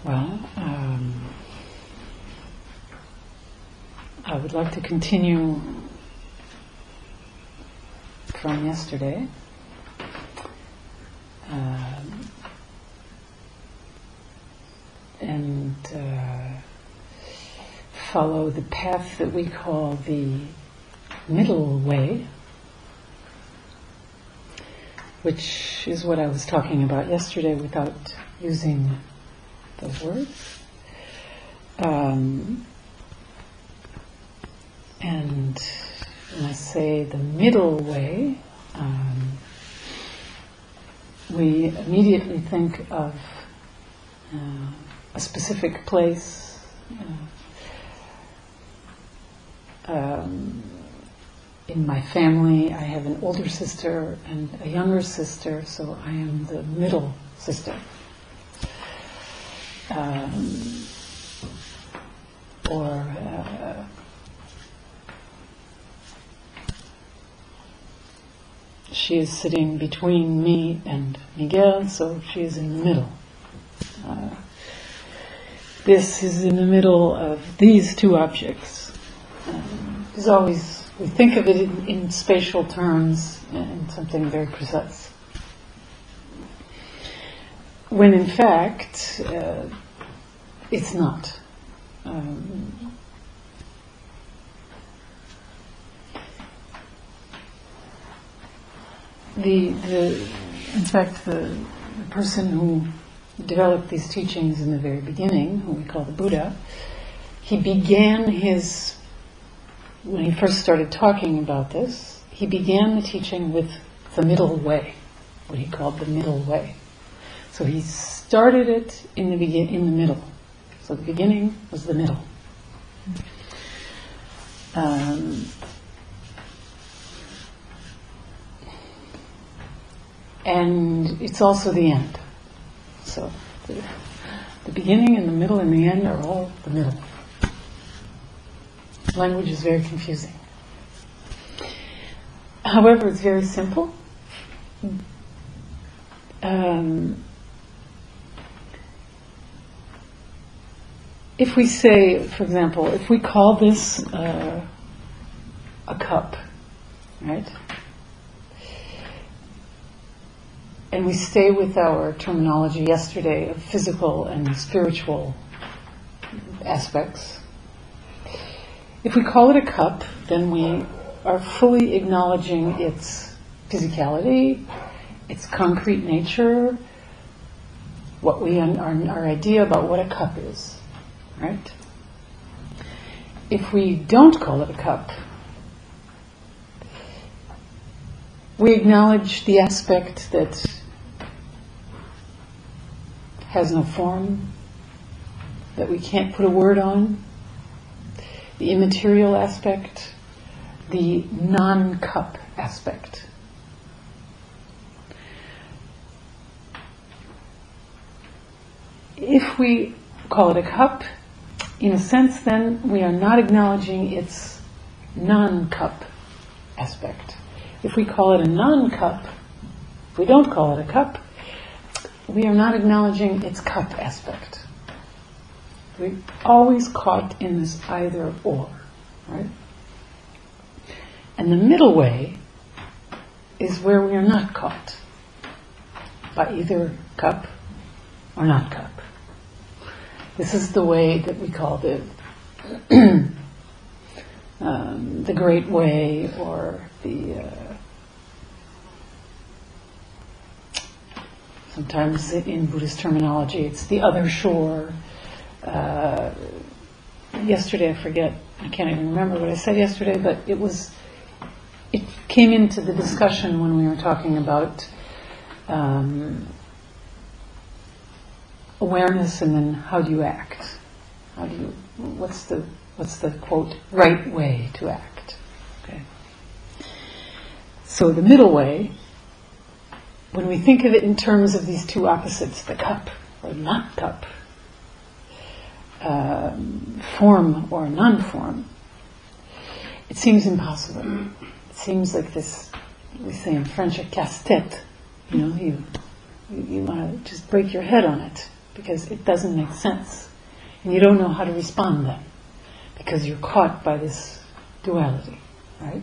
Well, I would like to continue from yesterday. And follow the path that we call the middle way, which is what I was talking about yesterday without using those words. And when I say the middle way, we immediately think of a specific place. In my family, I have an older sister and a younger sister, so I am the middle sister. She is sitting between me and Miguel, so she is in the middle. This is in the middle of these two objects. There's always, we think of it in spatial terms and something very precise. When in fact, it's not. In fact, the person who developed these teachings in the very beginning, who we call the Buddha, he began when he first started talking about this, he began the teaching with the middle way, what he called the middle way. So he started it in the middle. So the beginning was the middle. And it's also the end. So the beginning and the middle and the end are all the middle. Language is very confusing. However, it's very simple. If we say, for example, if we call this a cup, right? And we stay with our terminology yesterday of physical and spiritual aspects. If we call it a cup, then we are fully acknowledging its physicality, its concrete nature, what our idea about what a cup is, right? If we don't call it a cup, we acknowledge the aspect that has no form, that we can't put a word on, the immaterial aspect, the non-cup aspect. If we call it a cup, in a sense then we are not acknowledging its non-cup aspect. If we call it a non-cup, if we don't call it a cup, we are not acknowledging its cup aspect. We're always caught in this either or, right? And the middle way is where we are not caught by either cup or not cup. This is the way that we call the Great Way, or sometimes in Buddhist terminology it's the other shore. Yesterday, I can't even remember what I said yesterday, but it came into the discussion when we were talking about awareness and then how do you act? What's the quote, right way to act? Okay. So the middle way, when we think of it in terms of these two opposites, the cup or not cup, form or non-form, it seems impossible. It seems like this, we say in French, a casse-tête. You want to just break your head on it because it doesn't make sense. And you don't know how to respond then, because you're caught by this duality, right?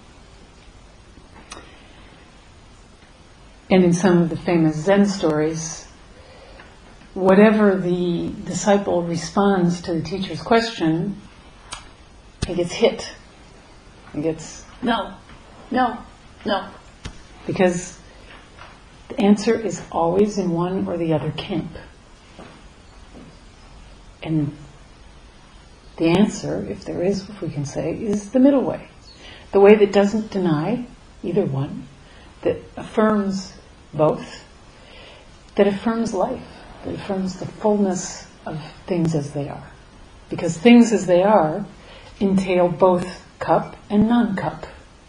And in some of the famous Zen stories, whatever the disciple responds to the teacher's question, he gets hit. He gets, no, no, no. Because the answer is always in one or the other camp. And the answer, if there is, if we can say, is the middle way. The way that doesn't deny either one, that affirms both, that affirms life, that affirms the fullness of things as they are. Because things as they are entail both cup and non-cup.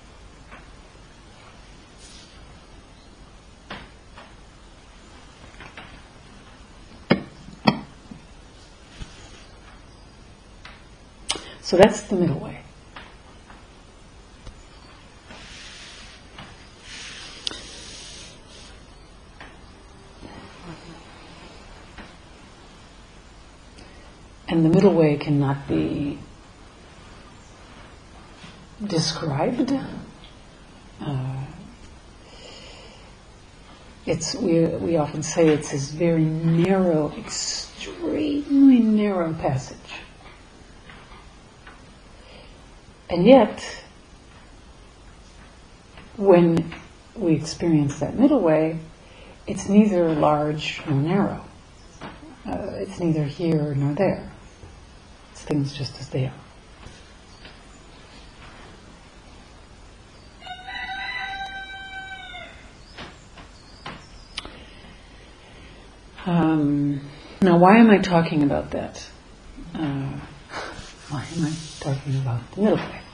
So that's the middle way. And the middle way cannot be described. We often say it's this very narrow, extremely narrow passage. And yet, when we experience that middle way, it's neither large nor narrow. It's neither here nor there. It's things just as they are. Now, why am I talking about that? Why am I talking about the middle way?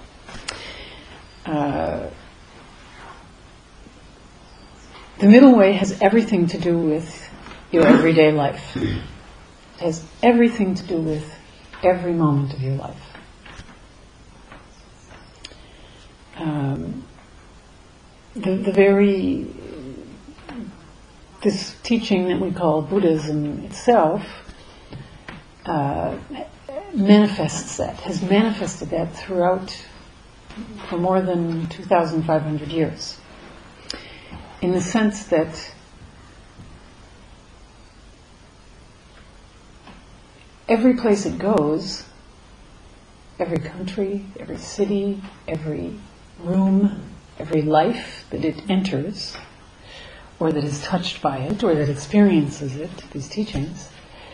The middle way has everything to do with your everyday life. It has everything to do with every moment of your life. This teaching that we call Buddhism itself manifests that, has manifested that throughout for more than 2,500 years. In the sense that every place it goes, every country, every city, every room, every life that it enters, or that is touched by it, or that experiences it, these teachings,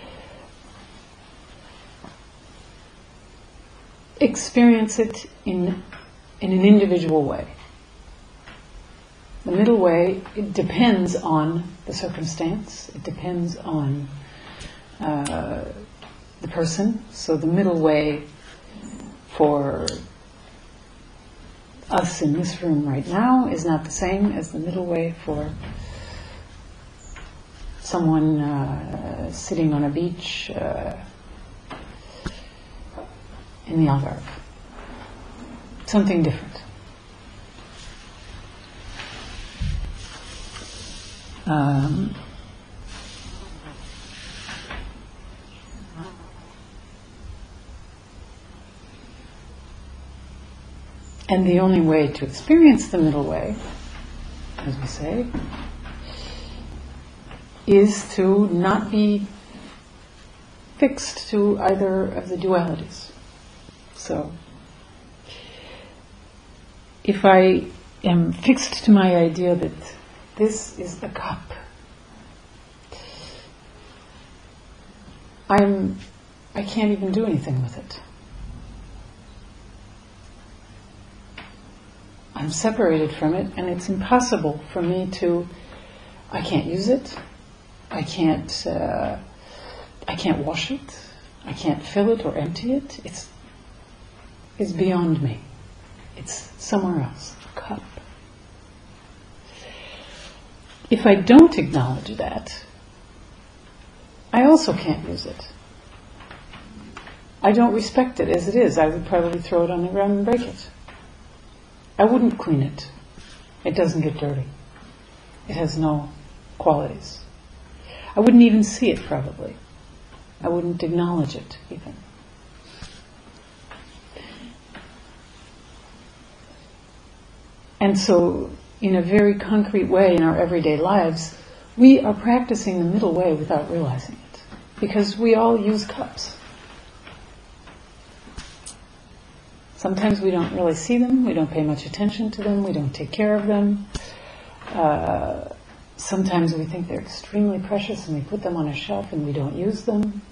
experience it in an individual way. The middle way, it depends on the circumstance, it depends on the person. So the middle way for us in this room right now is not the same as the middle way for someone sitting on a beach in the Algarve. Something different. And the only way to experience the middle way, as we say, is to not be fixed to either of the dualities. So, if I am fixed to my idea that this is the cup, I can't even do anything with it. I'm separated from it, and it's impossible for me I can't use it, I can't wash it, I can't fill it or empty it. It's beyond me. It's somewhere else, a cup. If I don't acknowledge that, I also can't use it. I don't respect it as it is. I would probably throw it on the ground and break it. I wouldn't clean it. It doesn't get dirty. It has no qualities. I wouldn't even see it probably. I wouldn't acknowledge it even. And so, in a very concrete way in our everyday lives, we are practicing the middle way without realizing it. Because we all use cups. Sometimes we don't really see them, we don't pay much attention to them, we don't take care of them. Sometimes we think they're extremely precious and we put them on a shelf and we don't use them.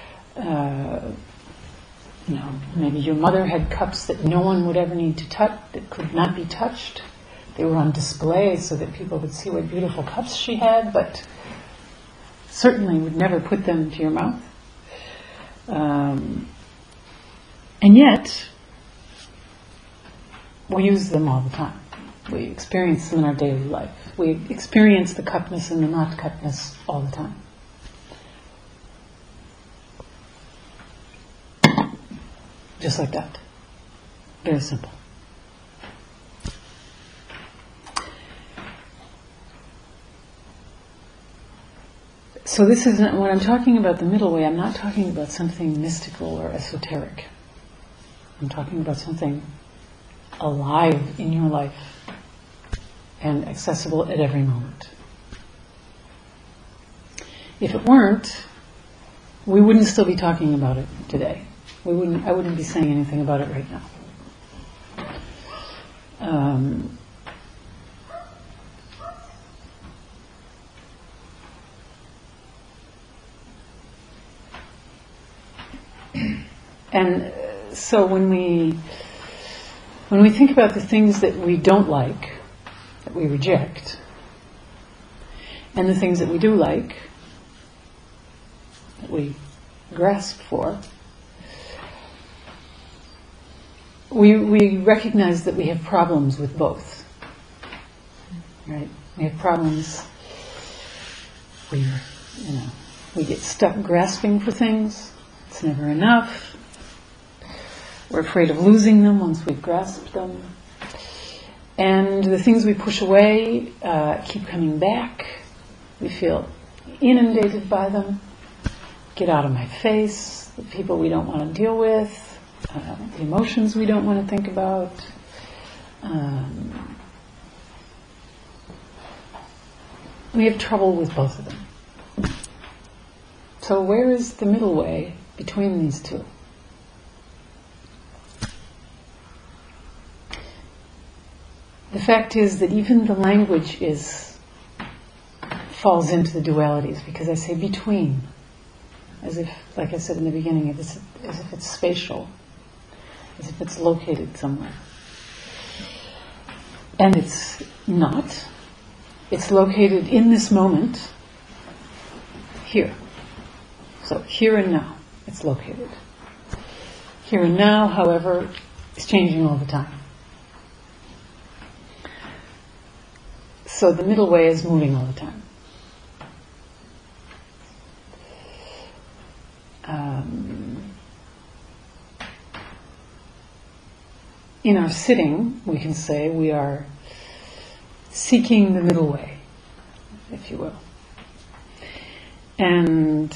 Maybe your mother had cups that no one would ever need to touch, that could not be touched. They were on display so that people could see what beautiful cups she had, but certainly would never put them to your mouth. And yet, we use them all the time. We experience them in our daily life. We experience the cupness and the not cupness all the time. Just like that. Very simple. So this isn't, when I'm talking about the middle way, I'm not talking about something mystical or esoteric. I'm talking about something alive in your life and accessible at every moment. If it weren't, we wouldn't still be talking about it today. I wouldn't be saying anything about it right now. And so when we think about the things that we don't like, that we reject, and the things that we do like, that we grasp for, we recognize that we have problems with both. Right? We have problems. We get stuck grasping for things. It's never enough. We're afraid of losing them once we've grasped them. And the things we push away keep coming back. We feel inundated by them. Get out of my face. The people we don't want to deal with. The emotions we don't want to think about. We have trouble with both of them. So where is the middle way between these two? The fact is that even the language falls into the dualities, because I say between, as if, like I said in the beginning, as if it's spatial, as if it's located somewhere. And it's not. It's located in this moment, here. So here and now, it's located. Here and now, however, is changing all the time. So the middle way is moving all the time. In our sitting, we can say we are seeking the middle way, if you will. And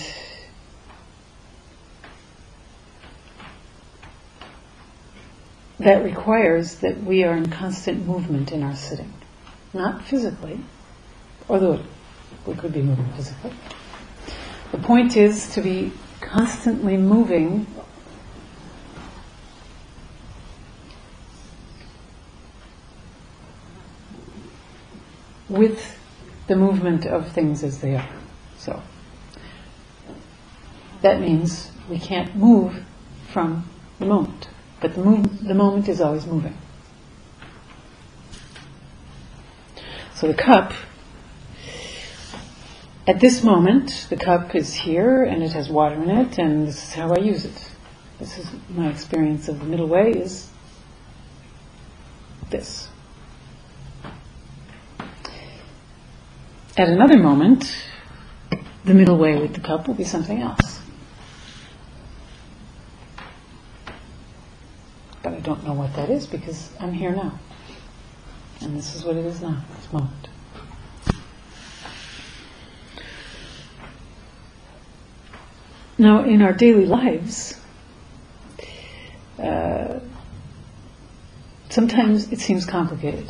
that requires that we are in constant movement in our sitting. Not physically, although we could be moving physically. The point is to be constantly moving with the movement of things as they are. So that means we can't move from the moment, but the moment is always moving. So the cup, at this moment, the cup is here and it has water in it, and this is how I use it. This is my experience of the middle way, is this. At another moment, the middle way with the cup will be something else. But I don't know what that is because I'm here now. And this is what it is now, this moment. Now, in our daily lives, sometimes it seems complicated.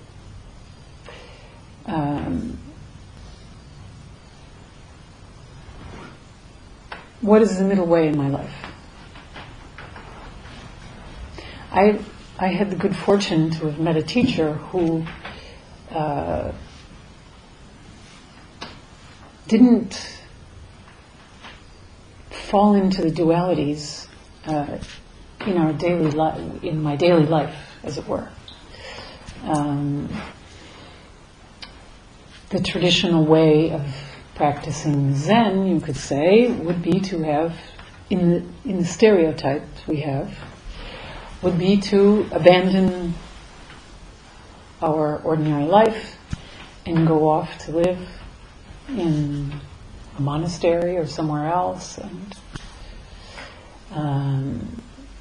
What is the middle way in my life? I had the good fortune to have met a teacher who didn't fall into the dualities in our daily life, in my daily life, as it were. The traditional way of practicing Zen, you could say, would be to have, in the stereotype we have, would be to abandon our ordinary life and go off to live in a monastery or somewhere else and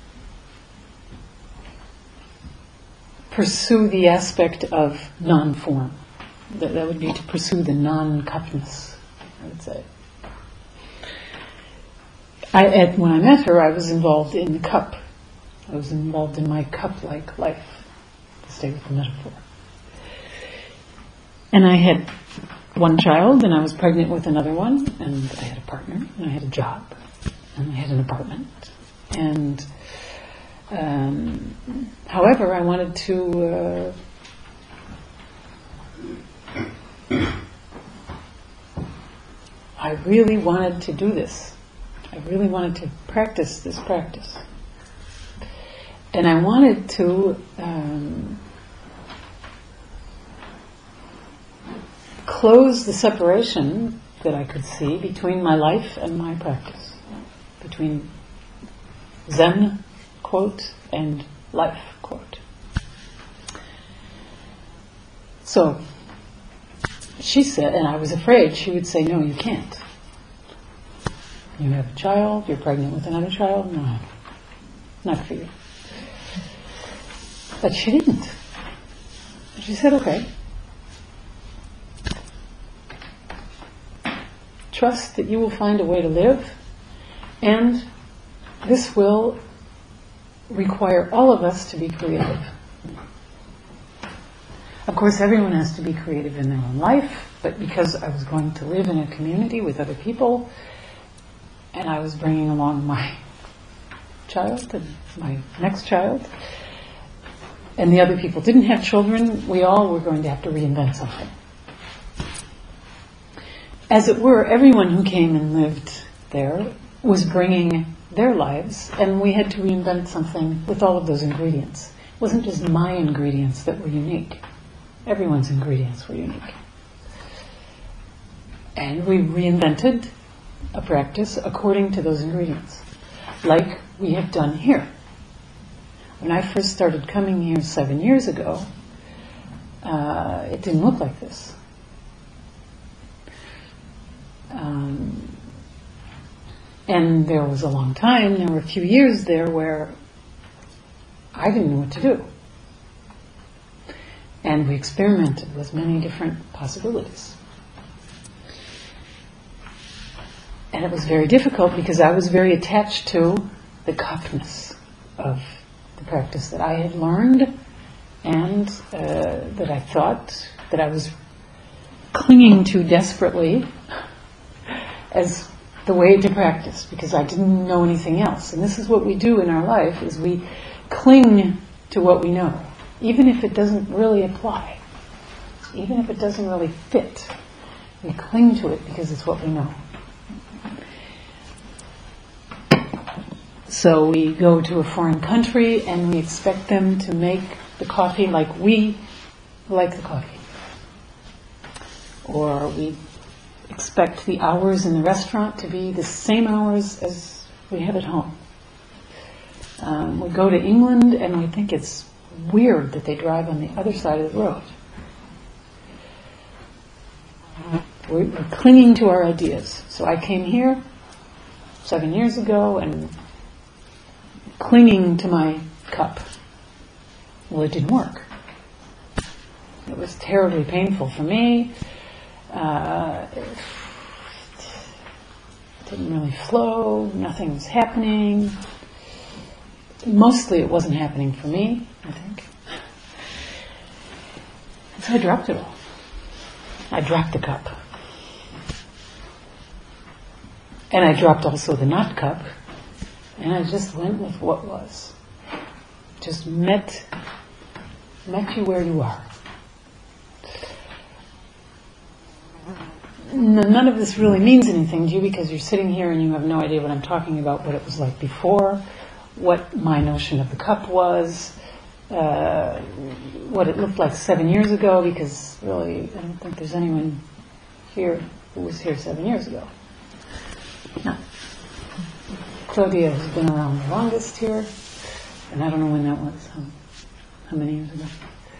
pursue the aspect of non-form. That would be to pursue the non-cupness, I would say. When I met her, I was involved in the cup. I was involved in my cup-like life, to stay with the metaphor. And I had one child, and I was pregnant with another one, and I had a partner, and I had a job, and I had an apartment. And however, I wanted to I really wanted to do this. I really wanted to practice this practice. And I wanted to close the separation that I could see between my life and my practice, between Zen, quote, and life, quote. So she said, and I was afraid she would say, no, you can't. You have a child, you're pregnant with another child, no, not for you. But she didn't. She said, okay. Trust that you will find a way to live, and this will require all of us to be creative. Of course, everyone has to be creative in their own life, but because I was going to live in a community with other people, and I was bringing along my child and my next child, and the other people didn't have children, we all were going to have to reinvent something. As it were, everyone who came and lived there was bringing their lives, and we had to reinvent something with all of those ingredients. It wasn't just my ingredients that were unique. Everyone's ingredients were unique. And we reinvented a practice according to those ingredients, like we have done here. When I first started coming here 7 years ago, it didn't look like this. And there was a long time, there were a few years there where I didn't know what to do. And we experimented with many different possibilities. And it was very difficult because I was very attached to the cupness of the practice that I had learned and that I thought that I was clinging to desperately as the way to practice, because I didn't know anything else. And this is what we do in our life, is we cling to what we know, even if it doesn't really apply, even if it doesn't really fit. We cling to it because it's what we know. So we go to a foreign country and we expect them to make the coffee like we like the coffee. Or we expect the hours in the restaurant to be the same hours as we have at home. We go to England and we think it's weird that they drive on the other side of the road. We're clinging to our ideas. So I came here 7 years ago and clinging to my cup. Well, it didn't work. It was terribly painful for me. didn't really flow, nothing was happening. Mostly it wasn't happening for me, I think. And so I dropped it all. I dropped the cup. And I dropped also the not cup. And I just went with what was. Just met you where you are. None of this really means anything to you because you're sitting here and you have no idea what I'm talking about, what it was like before, what my notion of the cup was, what it looked like 7 years ago, because really I don't think there's anyone here who was here 7 years ago. No. Claudia has been around the longest here, and I don't know when that was. How many years ago?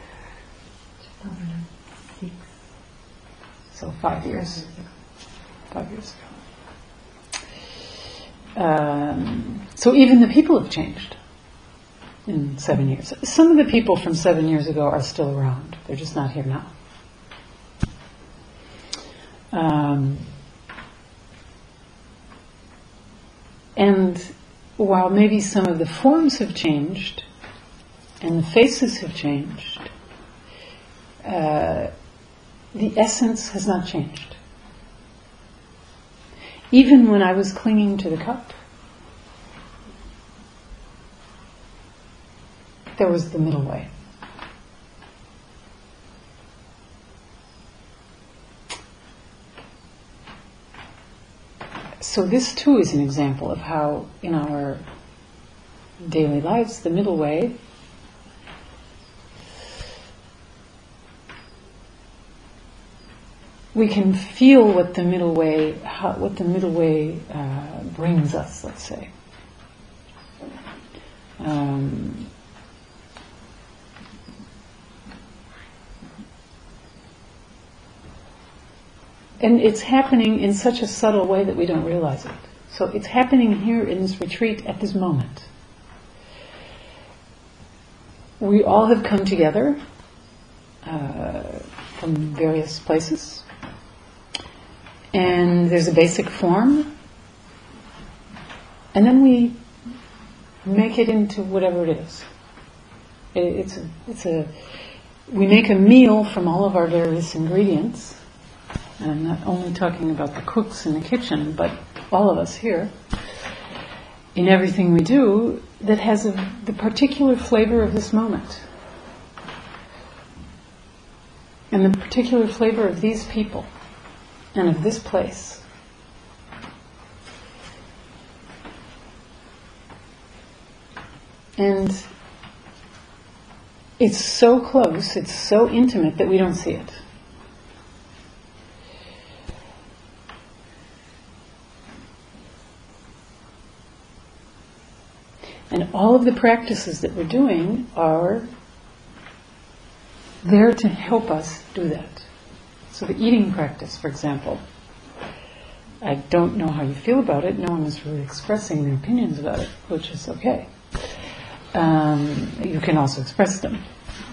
2006. So 5 years. 5 years ago. So even the people have changed in 7 years. Some of the people from 7 years ago are still around. They're just not here now. And while maybe some of the forms have changed and the faces have changed, the essence has not changed. Even when I was clinging to the cup, there was the middle way. So this too is an example of how in our daily lives, the middle way we can feel what the middle way brings us, let's say. And it's happening in such a subtle way that we don't realize it. So it's happening here in this retreat at this moment. We all have come together from various places. And there's a basic form. And then we make it into whatever it is. We make a meal from all of our various ingredients. And I'm not only talking about the cooks in the kitchen, but all of us here, in everything we do, that has the particular flavor of this moment. And the particular flavor of these people, and of this place. And it's so close, it's so intimate that we don't see it. And all of the practices that we're doing are there to help us do that. So the eating practice, for example, I don't know how you feel about it. No one is really expressing their opinions about it, which is okay. You can also express them.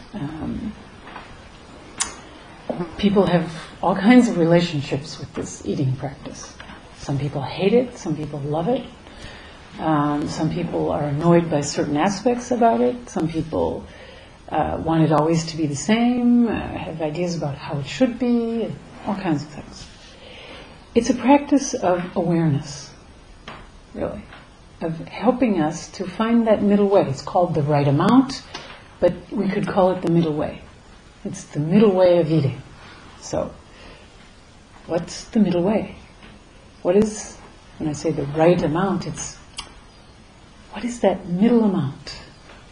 People have all kinds of relationships with this eating practice. Some people hate it, some people love it. Some people are annoyed by certain aspects about it. Some people want it always to be the same, have ideas about how it should be, and all kinds of things. It's a practice of awareness, really, of helping us to find that middle way. It's called the right amount, but we could call it the middle way. It's the middle way of eating. So, what's the middle way? What is, when I say the right amount, it's what is that middle amount?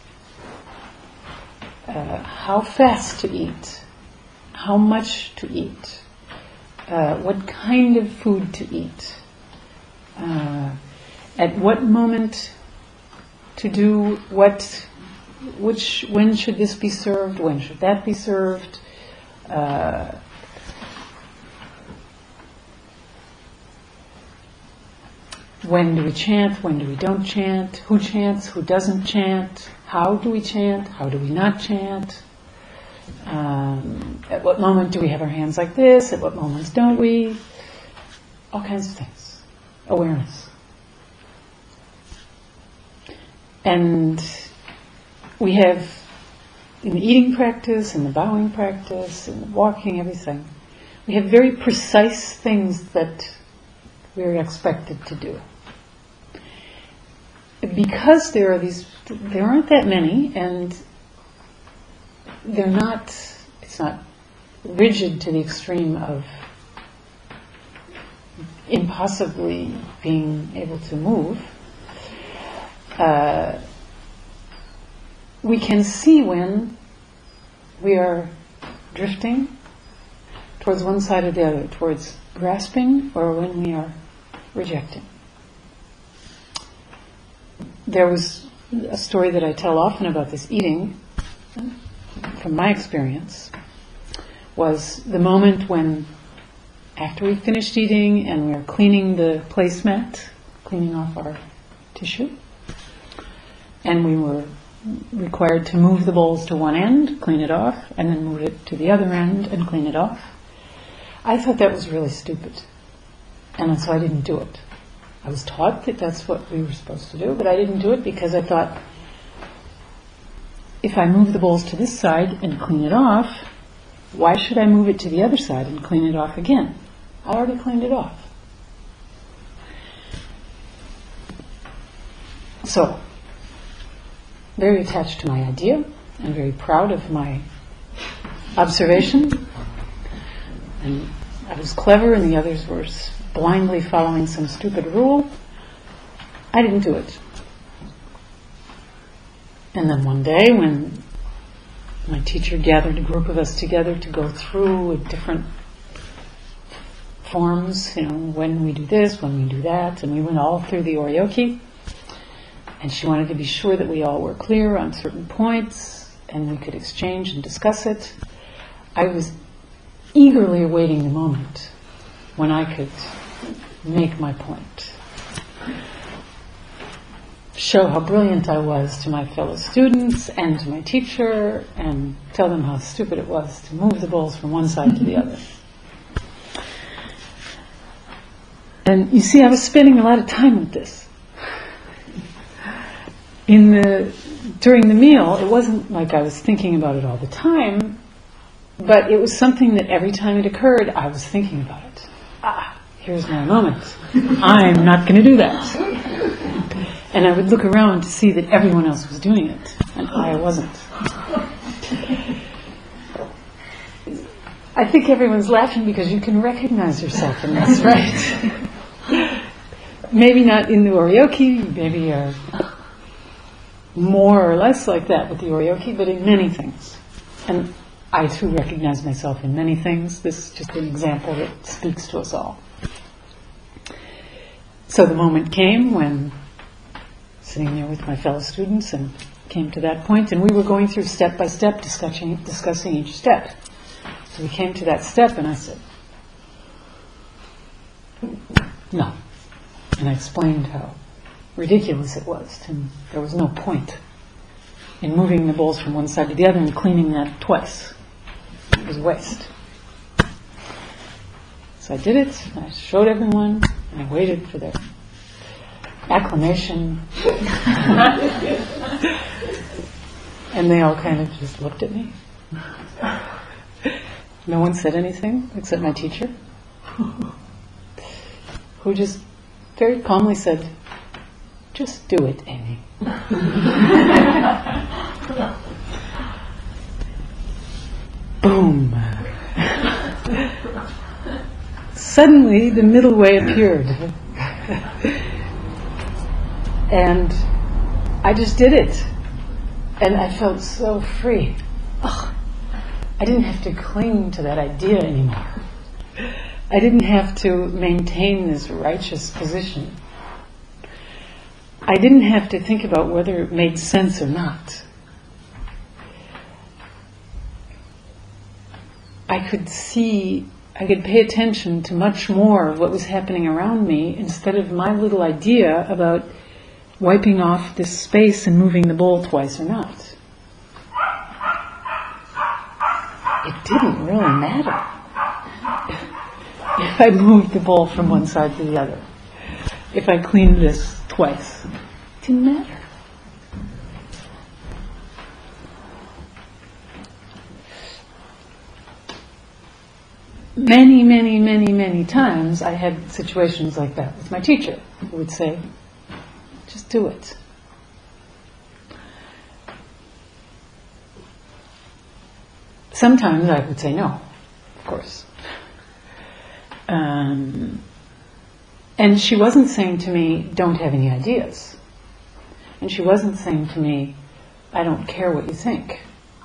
How fast to eat? How much to eat? What kind of food to eat? At what moment to do what? When should this be served? When should that be served? When do we chant? When do we don't chant? Who chants? Who doesn't chant? How do we chant? How do we not chant? At what moment do we have our hands like this? At what moments don't we? All kinds of things. awareness. And we have, in the eating practice, in the bowing practice, in the walking, everything, we have very precise things that we're expected to do. Because there aren't that many, and it's not rigid to the extreme of impossibly being able to move, we can see when we are drifting towards one side or the other, towards grasping or when we are rejecting. There was a story that I tell often about this eating, from my experience, was the moment when, after we finished eating and we were cleaning the placemat, cleaning off our tissue, and we were required to move the bowls to one end, clean it off, and then move it to the other end and clean it off. I thought that was really stupid, and so I didn't do it. I was taught that that's what we were supposed to do, but I didn't do it because I thought, if I move the bowls to this side and clean it off, why should I move it to the other side and clean it off again? I already cleaned it off. So, very attached to my idea and very proud of my observation. And I was clever and the others were blindly following some stupid rule. I didn't do it. And then one day when my teacher gathered a group of us together to go through different forms, when we do this, when we do that, and we went all through the Oryoki, and she wanted to be sure that we all were clear on certain points and we could exchange and discuss it. I was eagerly awaiting the moment when I could make my point, show how brilliant I was to my fellow students and to my teacher, and tell them how stupid it was to move the bowls from one side to the other. And you see, I was spending a lot of time with this. During the meal, it wasn't like I was thinking about it all the time, but it was something that every time it occurred, I was thinking about it. Here's my moment. I'm not going to do that. And I would look around to see that everyone else was doing it, and I wasn't. I think everyone's laughing because you can recognize yourself in this, right? Maybe not in the Oryoki, maybe you're more or less like that with the Oryoki, but in many things. And I too recognize myself in many things. This is just an example that speaks to us all. So the moment came when, sitting there with my fellow students, and came to that point, and we were going through step by step, discussing each step. So we came to that step, and I said, no. And I explained how ridiculous it was, and there was no point in moving the bowls from one side to the other and cleaning that twice. It was waste. So I did it, and I showed everyone, and I waited for their acclamation. And they all kind of just looked at me. No one said anything except my teacher, who just very calmly said, "Just do it, Amy." Boom. Suddenly the middle way appeared. And I just did it. And I felt so free. I didn't have to cling to that idea anymore. I didn't have to maintain this righteous position. I didn't have to think about whether it made sense or not. I could pay attention to much more of what was happening around me instead of my little idea about wiping off this space and moving the bowl twice or not. It didn't really matter if I moved the bowl from one side to the other. if I cleaned this twice. It didn't matter. Many, many, many, many times I had situations like that with my teacher, who would say, just do it. Sometimes I would say no, of course. And she wasn't saying to me, don't have any ideas. And she wasn't saying to me, I don't care what you think.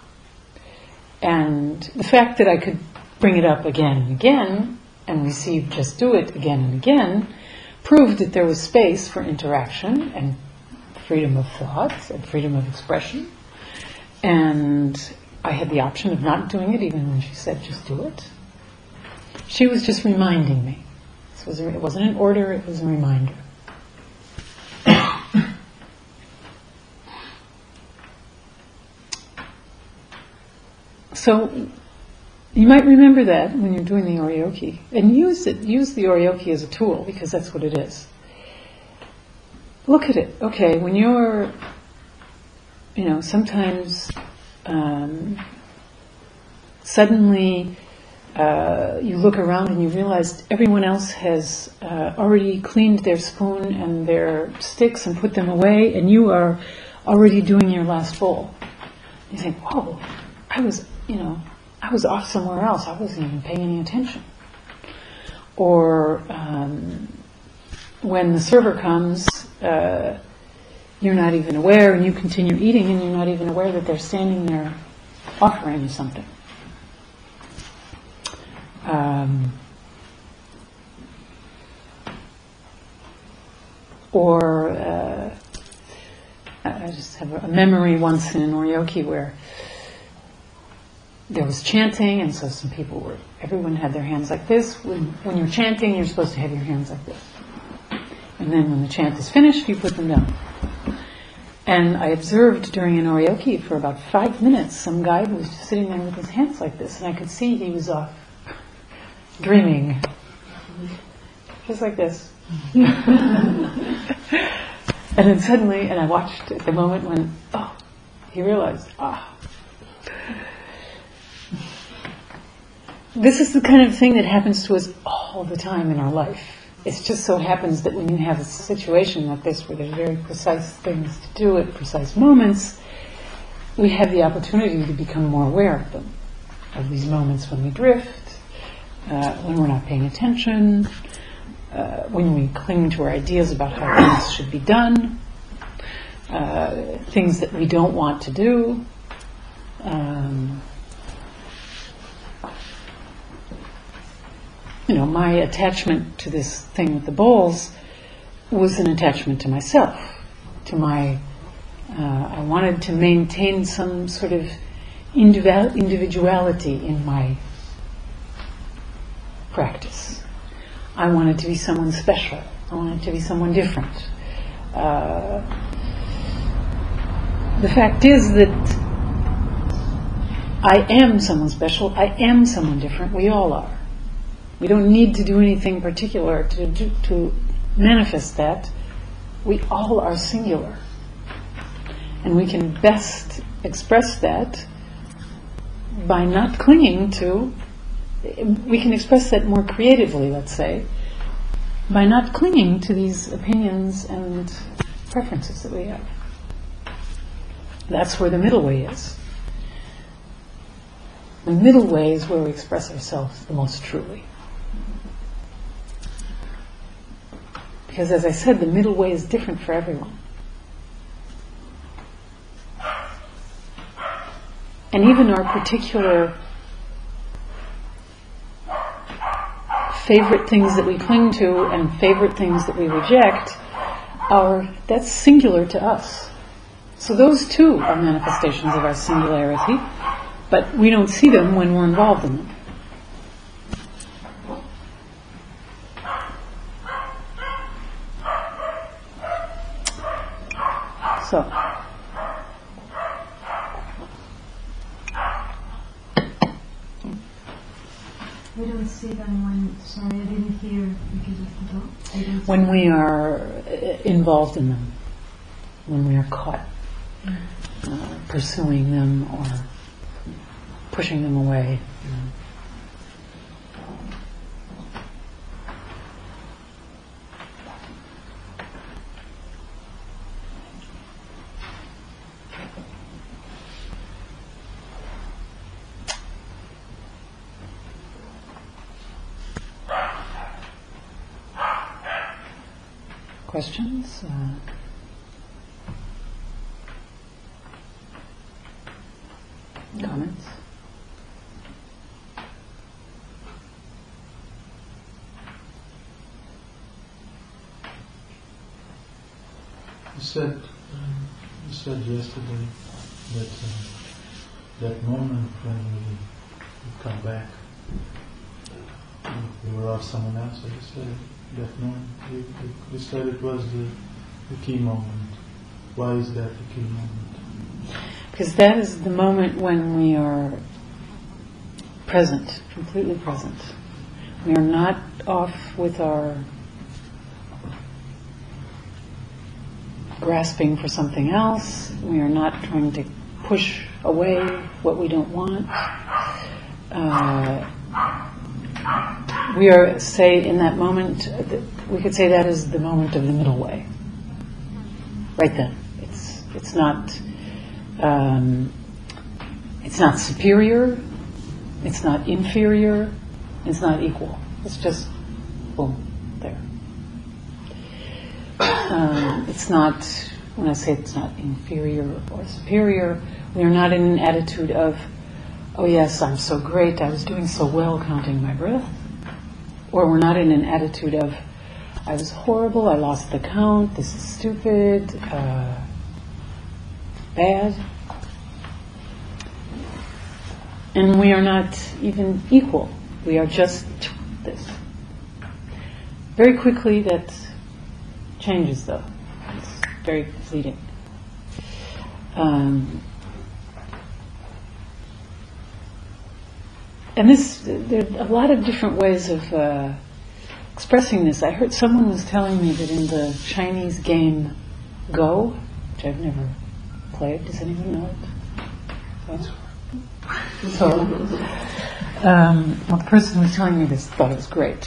And the fact that I could bring it up again and again and receive just do it again and again proved that there was space for interaction and freedom of thought and freedom of expression. And I had the option of not doing it even when she said just do it. She was just reminding me. It wasn't an order, it was a reminder. So you might remember that when you're doing the Oryoki, and use the Oryoki as a tool, because that's what it is. Look at it. Okay, when you're, sometimes suddenly you look around and you realize everyone else has already cleaned their spoon and their sticks and put them away, and you are already doing your last bowl. You think, whoa, I was off somewhere else. I wasn't even paying any attention. Or when the server comes, you're not even aware, and you continue eating, and you're not even aware that they're standing there offering you something. I just have a memory once in an Oryoki where there was chanting, and so everyone had their hands like this. When you're chanting, you're supposed to have your hands like this. And then when the chant is finished, you put them down. And I observed during an Oryoki for about 5 minutes, some guy was just sitting there with his hands like this, and I could see he was off dreaming. Just like this. And then suddenly, and I watched at the moment when, he realized, This is the kind of thing that happens to us all the time in our life. It just so happens that when you have a situation like this where there's very precise things to do at precise moments, we have the opportunity to become more aware of them, of these moments when we drift, when we're not paying attention, when we cling to our ideas about how things should be done, things that we don't want to do. My attachment to this thing with the bowls was an attachment to myself, I wanted to maintain some sort of individuality in my practice. I wanted to be someone special. I wanted to be someone different. The fact is that I am someone special. I am someone different. We all are. We don't need to do anything particular to manifest that. We all are singular. And we can best express that by not clinging to, we can express that more creatively, let's say, by not clinging to these opinions and preferences that we have. That's where the middle way is. The middle way is where we express ourselves the most truly. Because as I said, the middle way is different for everyone. And even our particular favorite things that we cling to and favorite things that we reject, that's singular to us. So those too are manifestations of our singularity, but we don't see them when we're involved in them. So, we don't see then when, sorry, I didn't hear because of the dog. When we are involved in them, when we are caught pursuing them or pushing them away. Questions? Comments? You said yesterday that that moment when we come back, we were off someone else. So you said that moment. You said it was the key moment. Why is that the key moment? Because that is the moment when we are present, completely present. We are not off with our grasping for something else. We are not trying to push away what we don't want. We are, say, in that moment, we could say that is the moment of the middle way. Right then. It's not superior, it's not inferior, it's not equal. It's just, boom, there. It's not, when I say it's not inferior or superior, we are not in an attitude of, oh yes, I'm so great, I was doing so well counting my breath. Or we're not in an attitude of, I was horrible, I lost the count, this is stupid, bad. And we are not even equal. We are just this. Very quickly that changes though. It's very fleeting. And there are a lot of different ways of expressing this. I heard someone was telling me that in the Chinese game Go, which I've never played, does anyone know it? So, the person who was telling me this thought it was great.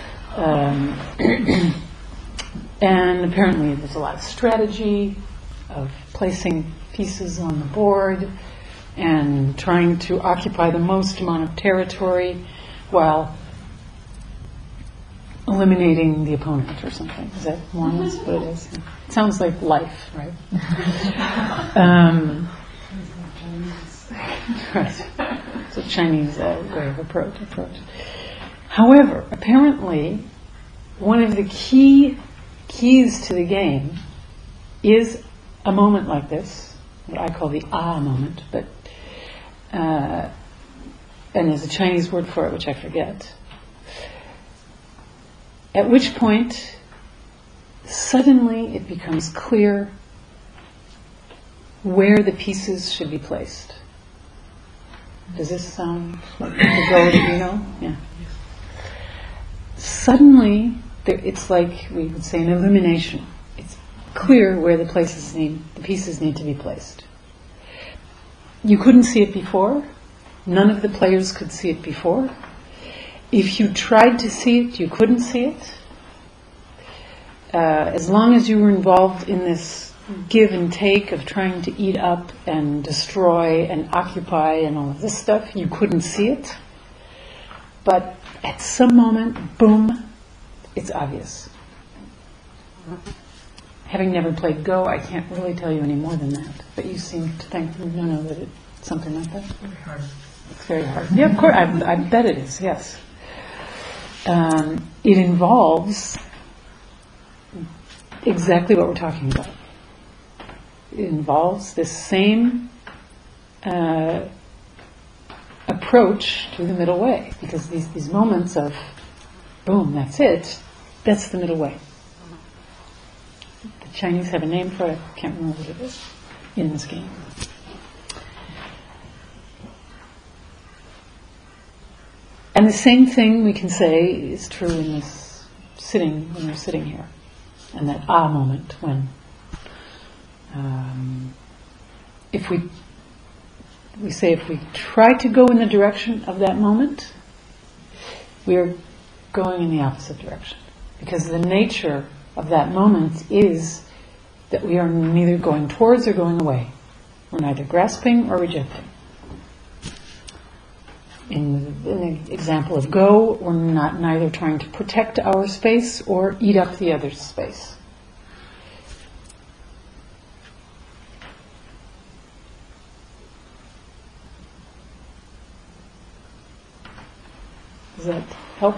And apparently there's a lot of strategy of placing pieces on the board and trying to occupy the most amount of territory while eliminating the opponent or something. Is that more or less what it is? It sounds like life, right? Right. It's a Chinese way of approach. However, apparently, one of the keys to the game is a moment like this, what I call the moment, but and there's a Chinese word for it which I forget. At which point, suddenly it becomes clear where the pieces should be placed. Does this sound like the Go that you know? Yeah. Suddenly, it's like we would say an illumination. It's clear where the pieces need to be placed. You couldn't see it before. None of the players could see it before. If you tried to see it, you couldn't see it. As long as you were involved in this give and take of trying to eat up and destroy and occupy and all of this stuff, you couldn't see it. But at some moment, boom, it's obvious. Having never played Go, I can't really tell you any more than that. But you seem to think, no, that it's something like that. Very hard. It's very hard. Yeah, of course, I bet it is, yes. It involves exactly what we're talking about. It involves this same approach to the middle way, because these moments of boom, that's it, that's the middle way. The Chinese have a name for it, I can't remember what it is in this game. And the same thing we can say is true in this sitting, when we're sitting here, and that moment when, if we say if we try to go in the direction of that moment, we are going in the opposite direction. Because the nature of that moment is that we are neither going towards or going away. We're neither grasping or rejecting. In the example of go, we're neither trying to protect our space or eat up the other's space. Does that help?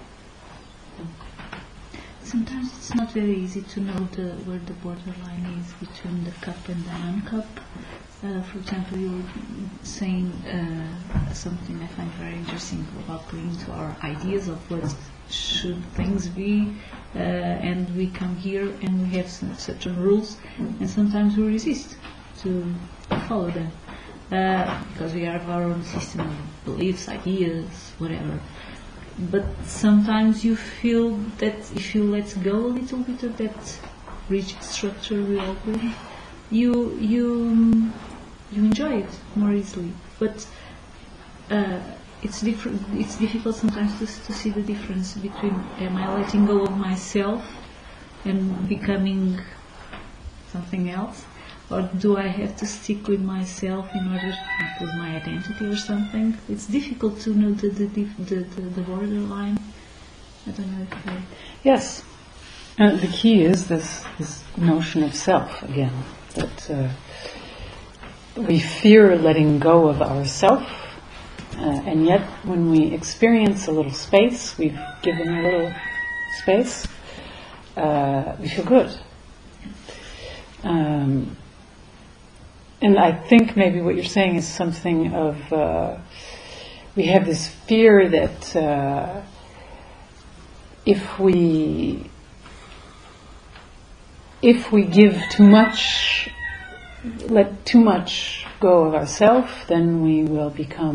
Sometimes it's not very easy to know where the borderline is between the cup and the non-cup. For example, you were saying something I find very interesting about going to our ideas of what should things be, and we come here and we have certain rules, and sometimes we resist to follow them because we have our own system of beliefs, ideas, whatever. But sometimes you feel that if you let go a little bit of that rigid structure we all believe, you enjoy it more easily. But it's different. It's difficult sometimes to see the difference between am I letting go of myself and becoming something else, or do I have to stick with myself in order to with my identity or something? It's difficult to know the borderline. I don't know if I... Yes. And the key is this notion of self again. That we fear letting go of ourself, and yet when we experience a little space, we've given a little space, we feel good. And I think maybe what you're saying is something of, we have this fear that if we give too much, let too much go of ourselves, then we will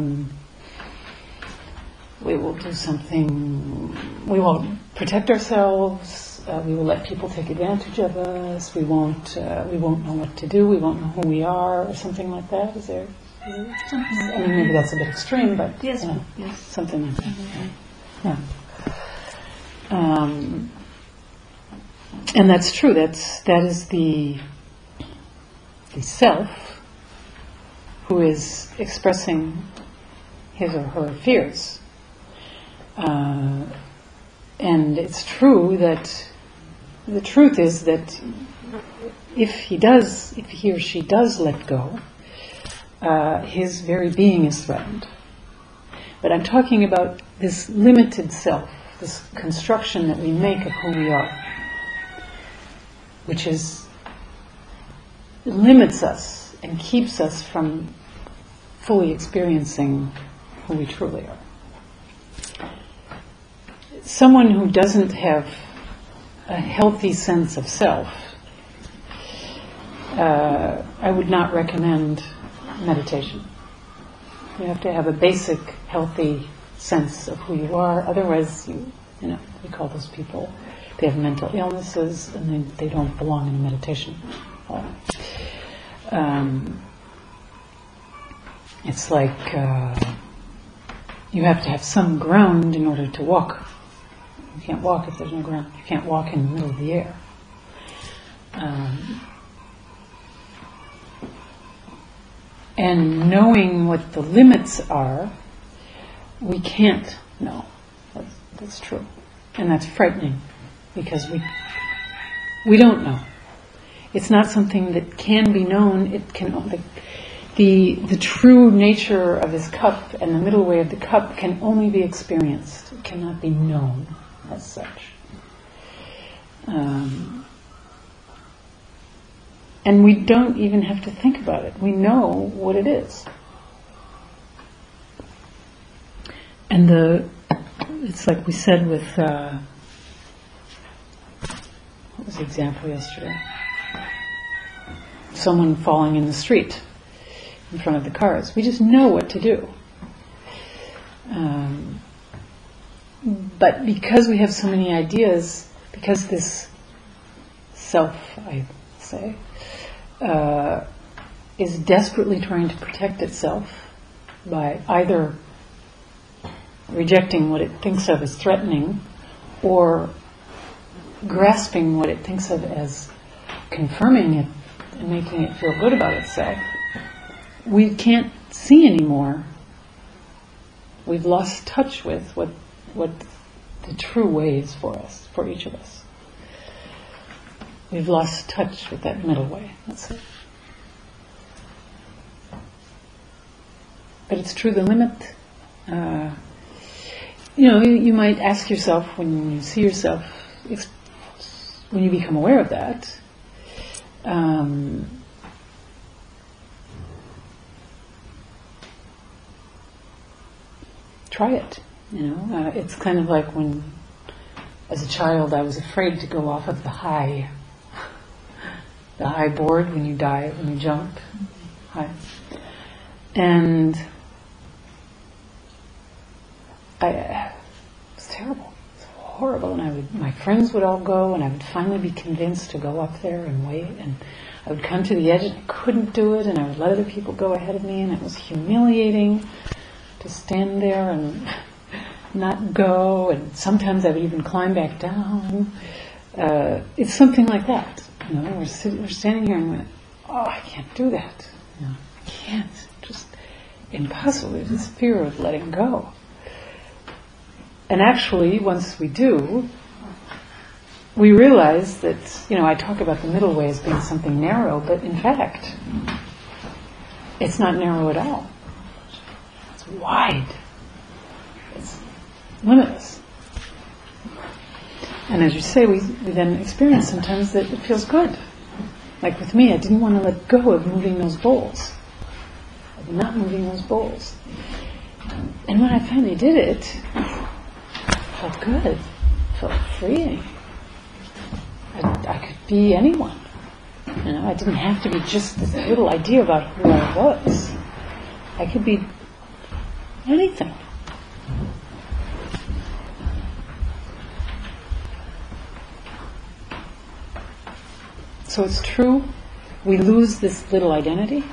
do something, we won't protect ourselves, we will let people take advantage of us, we won't know what to do, we won't know who we are, or something like that. Is there something like that? I mean, maybe that's a bit extreme, but yes, something like that. Yeah. And that's true. That is the self who is expressing his or her fears. And it's true that the truth is that if he or she does let go, his very being is threatened. But I'm talking about this limited self, this construction that we make of who we are, which limits us and keeps us from fully experiencing who we truly are. Someone who doesn't have a healthy sense of self, I would not recommend meditation. You have to have a basic, healthy sense of who you are. Otherwise, we call those people, they have mental illnesses and they don't belong in a meditation hall. It's like you have to have some ground in order to walk. You can't walk if there's no ground. You can't walk in the middle of the air. And knowing what the limits are, we can't know. That's true. And that's frightening, because we don't know. It's not something that can be known. It can the true nature of his cup and the middle way of the cup can only be experienced. It cannot be known as such. And we don't even have to think about it. We know what it is. And it's like we said with, what was the example yesterday? Someone falling in the street in front of the cars. We just know what to do. But because we have so many ideas, because this self, I say, is desperately trying to protect itself by either rejecting what it thinks of as threatening or grasping what it thinks of as confirming it and making it feel good about itself, we can't see anymore. We've lost touch with what the true way is for us, for each of us. We've lost touch with that middle way. That's it. But it's true, the limit. You might ask yourself when you see yourself, when you become aware of that, try it. It's kind of like when, as a child, I was afraid to go off of the high board when you dive, when you jump high, and it was terrible. It was horrible, and my friends would all go, and I would finally be convinced to go up there and wait, and I would come to the edge and I couldn't do it, and I would let other people go ahead of me, and it was humiliating to stand there and not go, and sometimes I would even climb back down. It's something like that. We're standing here and we're, I can't do that. I can't. Just impossible. There's this fear of letting go. And actually, once we do, we realize that, I talk about the middle way as being something narrow, but in fact, it's not narrow at all. It's wide. It's limitless. And as you say, we then experience sometimes that it feels good. Like with me, I didn't want to let go of moving those bowls. Of not moving those bowls. And when I finally did it felt good. It felt freeing. I could be anyone. I didn't have to be just this little idea about who I was. I could be anything. So it's true, we lose this little identity,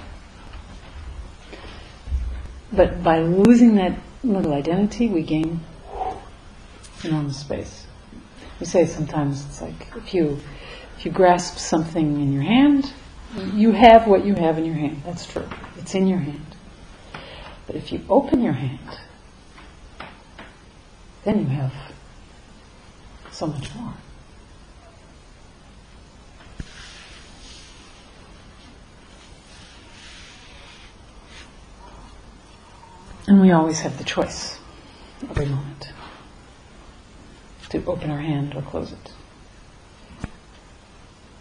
but by losing that little identity, we gain enormous space. We say sometimes it's like if you grasp something in your hand, you have what you have in your hand. That's true. It's in your hand. But if you open your hand, then you have so much more. And we always have the choice, every moment, to open our hand or close it.